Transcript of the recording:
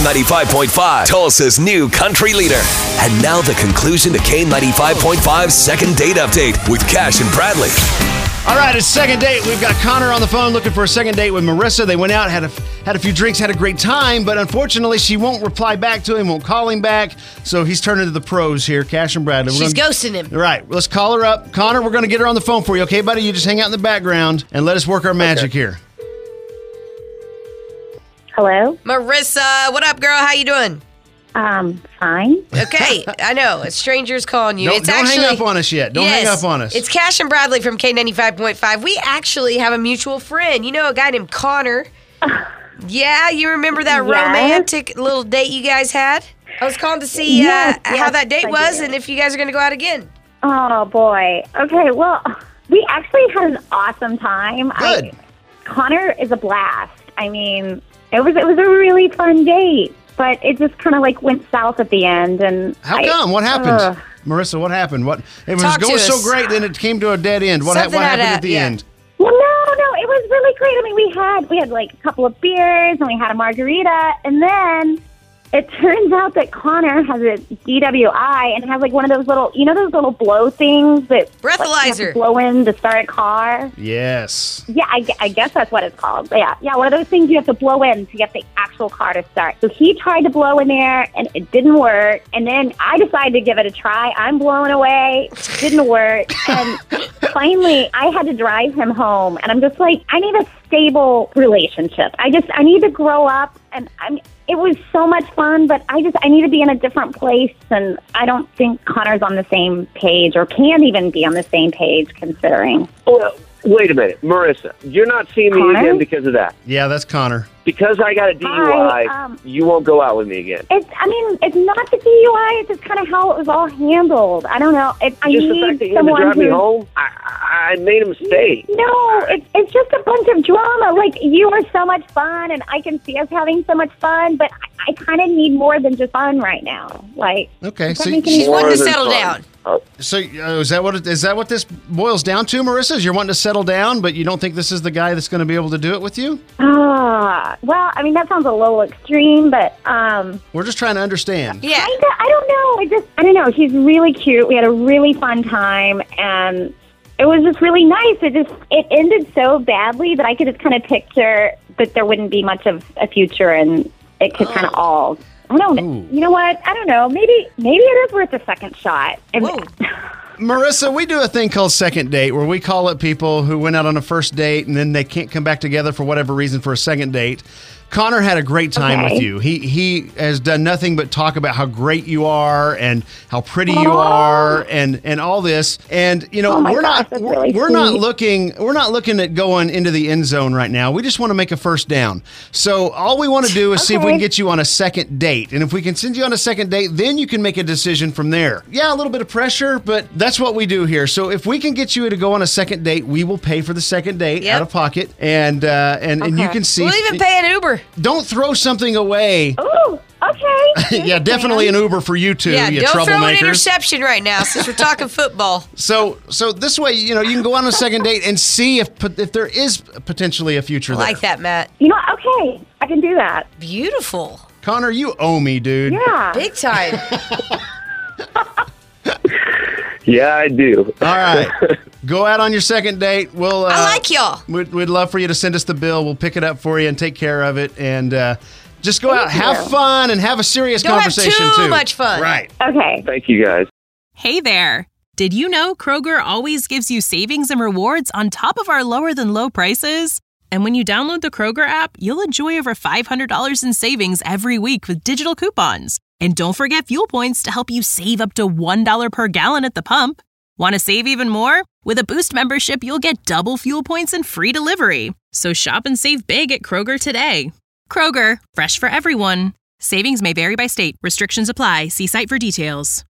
K95.5, Tulsa's new country leader. And now the conclusion to K95.5's second date update with Cash and Bradley. All right, it's second date. We've got Connor on the phone looking for a second date with Marissa. They went out, had a few drinks, had a great time, but unfortunately she won't reply back to him, won't call him back. So he's turning to the pros here, Cash and Bradley. She's ghosting him. Right, let's call her up. Connor, we're going to get her on the phone for you, okay, buddy? You just hang out in the background and let us work our magic here. Hello? Marissa, what up, girl? How you doing? Fine. Okay, I know. A stranger's calling you. Don't hang up on us yet. Don't hang up on us. It's Cash and Bradley from K95.5. We actually have a mutual friend. You know a guy named Connor. Yeah, you remember that romantic little date you guys had? I was calling to see how that date was and if you guys are going to go out again. Oh, boy. Okay, well, we actually had an awesome time. Good. Connor is a blast. I mean, it was a really fun date. But it just kind of like went south at the end. And how come? What happened? Marissa, what happened? It was going so great, then it came to a dead end. What happened at the end? Well, no, it was really great. I mean, we had like a couple of beers and we had a margarita, and then it turns out that Connor has a DWI and has like one of those little, those little blow things that breathalyzer like, you have to blow in to start a car. Yes. Yeah, I guess that's what it's called. But yeah, one of those things you have to blow in to get the actual car to start. So he tried to blow in there and it didn't work. And then I decided to give it a try. I'm blown away. Didn't work. And finally, I had to drive him home. And I'm just like, I need a stable relationship. I need to grow up. And it was so much fun, but I need to be in a different place, and I don't think Connor's on the same page or can even be on the same page considering. Well, wait a minute. Marissa, you're not seeing me again because of that. Yeah, that's Connor. Because I got a DUI, you won't go out with me again. It's not the DUI. It's just kind of how it was all handled. I don't know. The fact that you had to drive me home, I made a mistake. No, it's just a bunch of drama. Like, you are so much fun, and I can see us having so much fun, but I kind of need more than just fun right now. Like, okay, so she's wanting to settle down. So is that what this boils down to, Marissa? Is you're wanting to settle down, but you don't think this is the guy that's going to be able to do it with you? Well, I mean, that sounds a little extreme, but we're just trying to understand. Yeah, I don't know. I don't know. He's really cute. We had a really fun time, and it was just really nice. It ended so badly that I could just kind of picture that there wouldn't be much of a future, and it could kind of all. I don't know. You know what? I don't know. Maybe it is worth a second shot. Marissa, we do a thing called second date where we call up people who went out on a first date and then they can't come back together for whatever reason for a second date. Connor had a great time with you. He has done nothing but talk about how great you are and how pretty you are and all this. And we're not looking at going into the end zone right now. We just want to make a first down. So all we want to do is see if we can get you on a second date. And if we can send you on a second date, then you can make a decision from there. Yeah, a little bit of pressure, but that's what we do here. So if we can get you to go on a second date, we will pay for the second date out of pocket, and you can see. We'll even pay an Uber. Don't throw something away. Oh, okay. Yeah, definitely an Uber for you two, you troublemakers. Don't throw an interception right now since we're talking football. So this way, you can go on a second date and see if there is potentially a future there. I like that, Matt. Okay, I can do that. Beautiful. Connor, you owe me, dude. Yeah. Big time. Yeah, I do. All right. Go out on your second date. I like y'all. We'd love for you to send us the bill. We'll pick it up for you and take care of it. And just go out, have fun, and have a serious conversation, have too. Too much fun. Right. Okay. Thank you, guys. Hey there. Did you know Kroger always gives you savings and rewards on top of our lower-than-low prices? And when you download the Kroger app, you'll enjoy over $500 in savings every week with digital coupons. And don't forget fuel points to help you save up to $1 per gallon at the pump. Want to save even more? With a Boost membership, you'll get double fuel points and free delivery. So shop and save big at Kroger today. Kroger, fresh for everyone. Savings may vary by state. Restrictions apply. See site for details.